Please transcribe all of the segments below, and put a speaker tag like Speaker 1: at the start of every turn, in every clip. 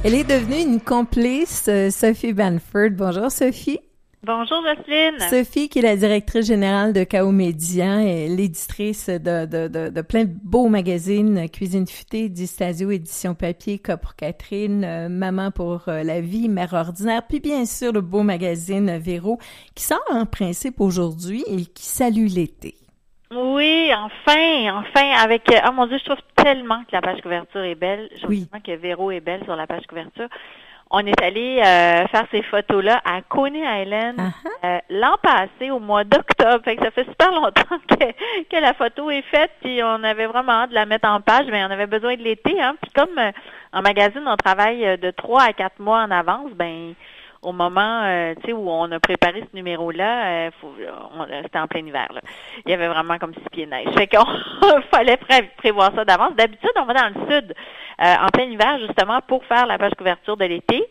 Speaker 1: Elle est devenue une complice, Sophie Banford. Bonjour, Sophie.
Speaker 2: Bonjour, Jocelyne.
Speaker 1: Sophie, qui est la directrice générale de K.O. Média et l'éditrice de plein de beaux magazines, Cuisine futée, Distasio, Édition papier, K pour Catherine, Maman pour la vie, Mère ordinaire, puis bien sûr le beau magazine Véro, qui sort en principe aujourd'hui et qui salue l'été.
Speaker 2: Oui, enfin, avec... oh mon Dieu, je trouve tellement que la page couverture est belle. Je trouve tellement que Véro est belle sur la page couverture. On est allé faire ces photos-là à Coney Island l'an passé, au mois d'octobre. Fait que ça fait super longtemps que la photo est faite, puis on avait vraiment hâte de la mettre en page, mais on avait besoin de l'été, hein. Puis comme en magazine, on travaille de 3 à 4 mois en avance, ben au moment tu sais où on a préparé ce numéro-là, c'était en plein hiver, là. Il y avait vraiment comme 6 pieds de neige. Fait qu'on fallait prévoir ça d'avance. D'habitude, on va dans le sud en plein hiver, justement, pour faire la page couverture de l'été.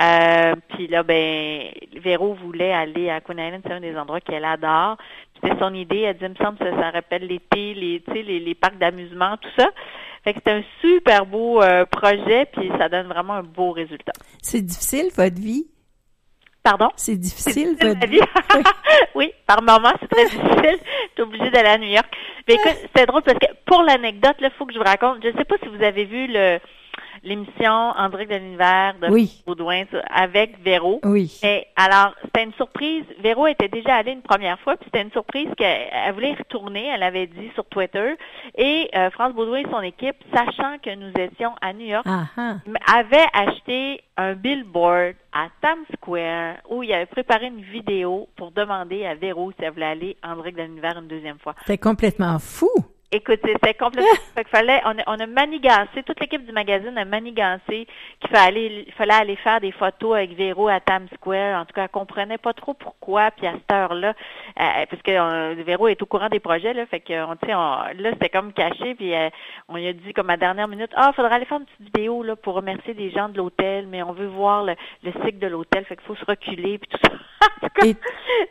Speaker 2: Puis là, ben, Véro voulait aller à Coney Island, c'est un des endroits qu'elle adore. C'était son idée, elle dit, il me semble que ça rappelle l'été, les parcs d'amusement, tout ça. Fait que c'est un super beau projet, puis ça donne vraiment un beau résultat.
Speaker 1: C'est difficile, votre vie?
Speaker 2: Pardon?
Speaker 1: C'est difficile, votre vie?
Speaker 2: Oui, par moments, c'est très difficile. T'es obligé d'aller à New York. Mais écoute, c'est drôle parce que, pour l'anecdote, là, faut que je vous raconte. Je sais pas si vous avez vu l'émission En direct de l'univers de Baudouin avec Véro.
Speaker 1: Oui.
Speaker 2: Mais alors, c'était une surprise. Véro était déjà allée une première fois, puis c'était une surprise qu'elle voulait y retourner, elle avait dit sur Twitter. Et France Baudouin et son équipe, sachant que nous étions à New York, avaient acheté un billboard à Times Square où il avait préparé une vidéo pour demander à Véro si elle voulait aller en direct de l'univers une deuxième fois.
Speaker 1: C'est complètement fou!
Speaker 2: Écoute, c'était complètement... Fait qu'il on a manigancé, toute l'équipe du magazine a manigancé qu'il fallait aller faire des photos avec Véro à Times Square. En tout cas, elle comprenait pas trop pourquoi, puis à cette heure-là, parce que Véro est au courant des projets, là, fait que, là, c'était comme caché, puis on lui a dit, comme à dernière minute, faudra aller faire une petite vidéo, là, pour remercier des gens de l'hôtel, mais on veut voir le cycle de l'hôtel, fait qu'il faut se reculer, puis tout ça. En tout cas,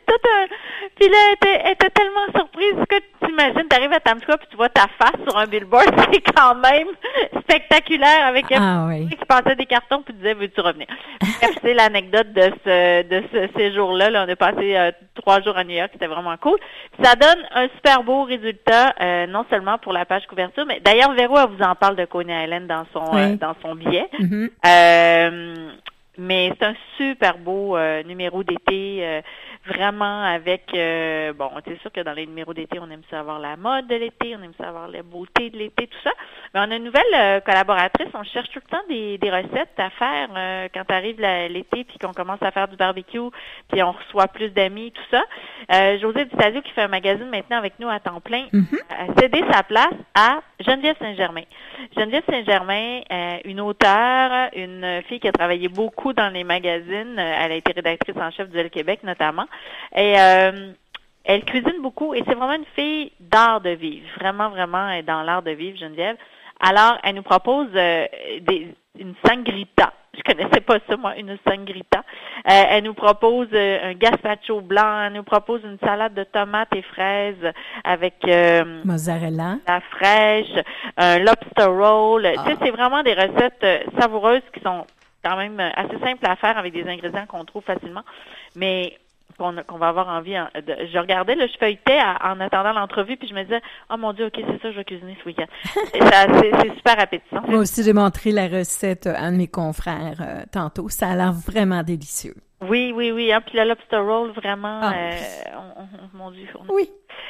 Speaker 2: puis là, elle était tellement surprise que t'imagines, t'arrives à Times Square, puis tu vois ta face sur un billboard, c'est quand même spectaculaire avec un qui passait des cartons puis disait veux-tu revenir. Bref, c'est l'anecdote de ce séjour-là. Là, on a passé 3 jours à New York, c'était vraiment cool. Puis ça donne un super beau résultat, non seulement pour la page couverture, mais d'ailleurs Véro elle vous en parle de Coney Island dans son billet. Mais c'est un super beau numéro d'été, vraiment avec, c'est sûr que dans les numéros d'été, on aime ça avoir la mode de l'été, on aime ça avoir la beauté de l'été, tout ça. Mais on a une nouvelle collaboratrice, on cherche tout le temps des recettes à faire quand arrive l'été, puis qu'on commence à faire du barbecue, puis on reçoit plus d'amis, tout ça. José Distasio, qui fait un magazine maintenant avec nous à temps plein, a cédé sa place à Geneviève Saint-Germain. Geneviève Saint-Germain, une auteure, une fille qui a travaillé beaucoup dans les magazines. Elle a été rédactrice en chef du Elle Québec, notamment. Et elle cuisine beaucoup et c'est vraiment une fille d'art de vivre. Vraiment, vraiment, elle est dans l'art de vivre, Geneviève. Alors, elle nous propose une sangrita. Je connaissais pas ça, moi, une sangrita. Elle nous propose un gazpacho blanc. Elle nous propose une salade de tomates et fraises avec
Speaker 1: mozzarella,
Speaker 2: la fraîche, un lobster roll. Tu sais, c'est vraiment des recettes savoureuses qui sont quand même assez simples à faire avec des ingrédients qu'on trouve facilement, mais qu'on va avoir envie. Je regardais, là, je feuilletais en attendant l'entrevue, puis je me disais, oh mon Dieu, ok, c'est ça, je vais cuisiner ce week-end. C'est super appétissant.
Speaker 1: Moi aussi, j'ai montré la recette à un de mes confrères tantôt. Ça a l'air vraiment délicieux.
Speaker 2: Oui. Hein, puis le lobster roll, vraiment, mon Dieu.
Speaker 1: Oui.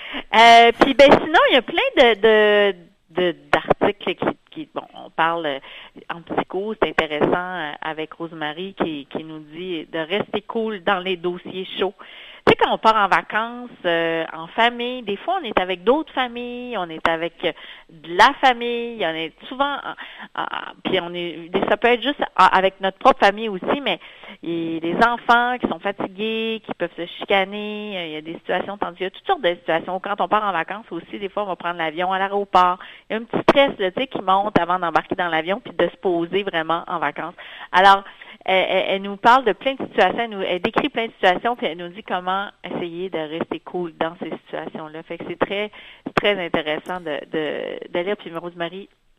Speaker 2: Puis sinon, il y a plein d'articles qui on parle en psycho, c'est intéressant avec Rosemary qui nous dit de rester cool dans les dossiers chauds. Tu sais, quand on part en vacances, en famille, des fois on est avec d'autres familles, on est avec de la famille, on est souvent, puis ça peut être juste avec notre propre famille aussi, mais il y a des enfants qui sont fatigués, qui peuvent se chicaner, il y a des situations tendues, il y a toutes sortes de situations. Quand on part en vacances aussi, des fois on va prendre l'avion à l'aéroport, il y a un petit stress là, tu sais, qui monte avant d'embarquer dans l'avion puis de se poser vraiment en vacances. Alors, elle nous parle de plein de situations, elle décrit plein de situations, puis elle nous dit comment essayer de rester cool dans ces situations-là. Fait que c'est très, très intéressant de lire. Puis Rosemary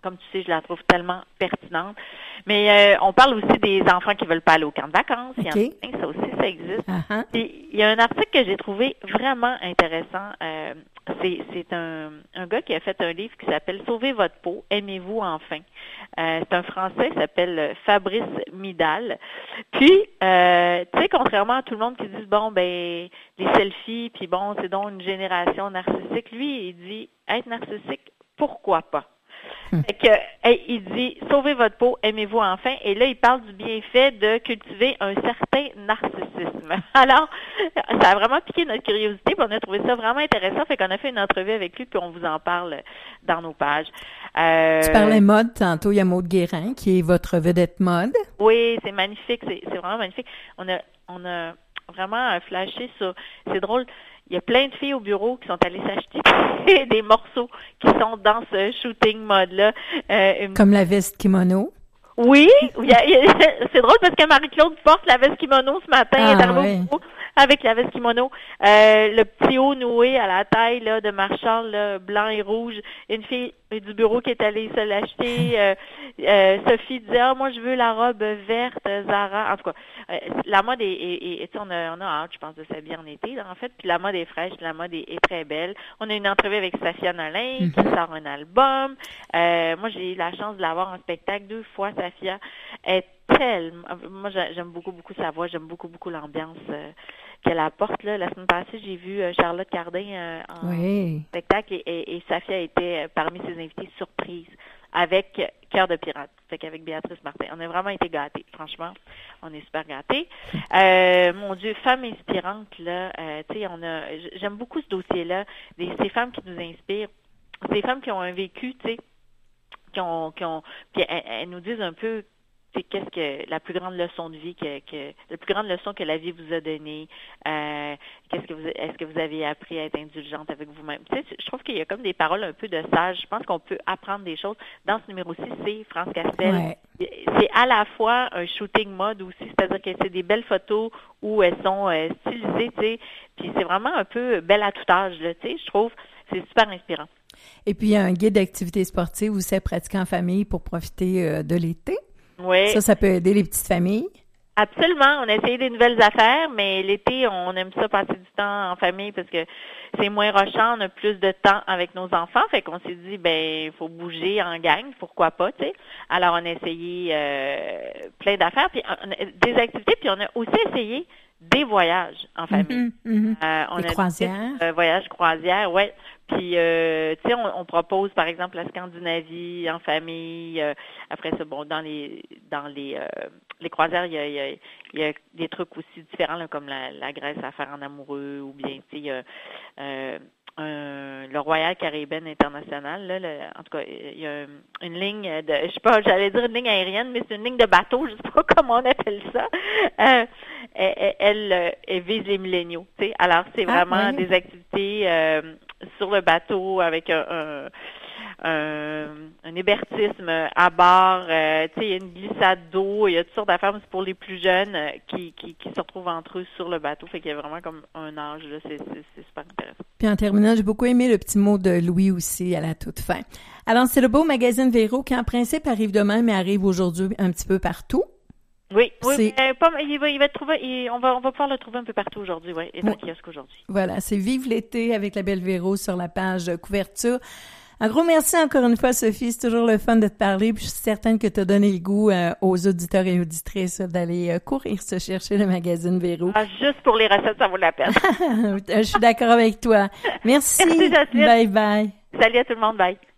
Speaker 2: comme tu sais, je la trouve tellement pertinente. Mais on parle aussi des enfants qui veulent pas aller au camp de vacances.
Speaker 1: Okay.
Speaker 2: Il y en a, ça aussi, ça existe.
Speaker 1: Uh-huh.
Speaker 2: Puis, il y a un article que j'ai trouvé vraiment intéressant. C'est un gars qui a fait un livre qui s'appelle « Sauvez votre peau, aimez-vous enfin ». C'est un Français, il s'appelle Fabrice Midal. Puis, tu sais, contrairement à tout le monde qui dit, bon, ben, les selfies, puis bon, c'est donc une génération narcissique, lui, il dit, être narcissique, pourquoi pas? Fait que, il dit, sauvez votre peau, aimez-vous enfin. Et là, il parle du bienfait de cultiver un certain narcissisme. Alors, ça a vraiment piqué notre curiosité, puis on a trouvé ça vraiment intéressant. Fait qu'on a fait une entrevue avec lui, puis on vous en parle dans nos pages.
Speaker 1: Tu parlais mode tantôt, il y a Maude Guérin, qui est votre vedette mode.
Speaker 2: Oui, c'est magnifique, c'est vraiment magnifique. On a vraiment flashé sur, c'est drôle. Il y a plein de filles au bureau qui sont allées s'acheter des morceaux qui sont dans ce shooting mode-là.
Speaker 1: Comme la veste kimono.
Speaker 2: Oui, c'est drôle parce que Marie-Claude porte la veste kimono ce matin. Elle est arrivée au bureau avec la veste kimono. Le petit haut noué à la taille là, de Marshall, là, blanc et rouge. Une fille du bureau qui est allée se l'acheter. Sophie disait, ah, moi je veux la robe verte, Zara. En tout cas, la mode est on a hâte, je pense, de s'habiller en été, là, en fait. Puis la mode est fraîche, la mode est très belle. On a une entrevue avec Safia Nolin qui sort un album. Moi, j'ai eu la chance de la voir en spectacle 2 fois, Safia. Elle est tellement... Moi, j'aime beaucoup sa voix, j'aime beaucoup l'ambiance qu'elle apporte. Là. La semaine passée, j'ai vu Charlotte Cardin en spectacle et Safia était parmi ses invités surprises avec Cœur de pirate, fait qu'avec Béatrice Martin. On a vraiment été gâtés, franchement. On est super gâtés. Mon Dieu, femmes inspirantes, là, tu sais, j'aime beaucoup ce dossier-là, ces femmes qui nous inspirent, ces femmes qui ont un vécu, tu sais, puis elles nous disent un peu c'est qu'est-ce que la plus grande leçon de vie la plus grande leçon que la vie vous a donnée, est-ce que vous avez appris à être indulgente avec vous-même? Tu sais, je trouve qu'il y a comme des paroles un peu de sage. Je pense qu'on peut apprendre des choses. Dans ce numéro-ci, c'est France Castel. Ouais. C'est à la fois un shooting mode aussi, c'est-à-dire que c'est des belles photos où elles sont stylisées, tu sais, puis c'est vraiment un peu belle à tout âge, là, tu sais, je trouve. C'est super inspirant.
Speaker 1: Et puis, il y a un guide d'activités sportives où c'est pratiquer en famille pour profiter de l'été.
Speaker 2: Oui.
Speaker 1: Ça peut aider les petites familles.
Speaker 2: Absolument. On a essayé des nouvelles affaires, mais l'été, on aime ça passer du temps en famille parce que c'est moins rushant, on a plus de temps avec nos enfants. Fait qu'on s'est dit, ben, il faut bouger en gang, pourquoi pas, tu sais. Alors, on a essayé plein d'affaires, puis des activités, puis on a aussi essayé des voyages en famille.
Speaker 1: Des croisières.
Speaker 2: Voyages croisières, ouais. Puis, tu sais, on propose, par exemple, la Scandinavie en famille. Après ça, bon, dans les croisières, il y a des trucs aussi différents, là, comme la Grèce à faire en amoureux, ou bien, tu sais, il y a le Royal Caribbean International, là, en tout cas, il y a une ligne je sais pas, j'allais dire une ligne aérienne, mais c'est une ligne de bateau, je sais pas comment on appelle ça. Elle vise les milléniaux, tu sais. Alors, c'est vraiment des activités sur le bateau avec un hébertisme à bord, tu sais, il y a une glissade d'eau, il y a toutes sortes d'affaires, mais c'est pour les plus jeunes qui se retrouvent entre eux sur le bateau, fait qu'il y a vraiment comme un âge, là, c'est super intéressant.
Speaker 1: Puis en terminant, j'ai beaucoup aimé le petit mot de Louis aussi à la toute fin. Alors, c'est le beau magazine Véro qui, en principe, arrive demain, mais arrive aujourd'hui un petit peu partout.
Speaker 2: Oui, il va être trouvé, on va pouvoir le trouver un peu partout aujourd'hui, oui, et dans le kiosque aujourd'hui.
Speaker 1: Voilà, c'est Vive l'été avec la belle Véro sur la page couverture. Un gros merci encore une fois, Sophie. C'est toujours le fun de te parler. Puis je suis certaine que tu as donné le goût aux auditeurs et auditrices d'aller courir se chercher le magazine Véro.
Speaker 2: Ah, juste pour les recettes, ça vaut la peine.
Speaker 1: Je suis d'accord avec toi. Merci.
Speaker 2: Merci, Jocelyne.
Speaker 1: Bye bye.
Speaker 2: Salut à tout le monde. Bye.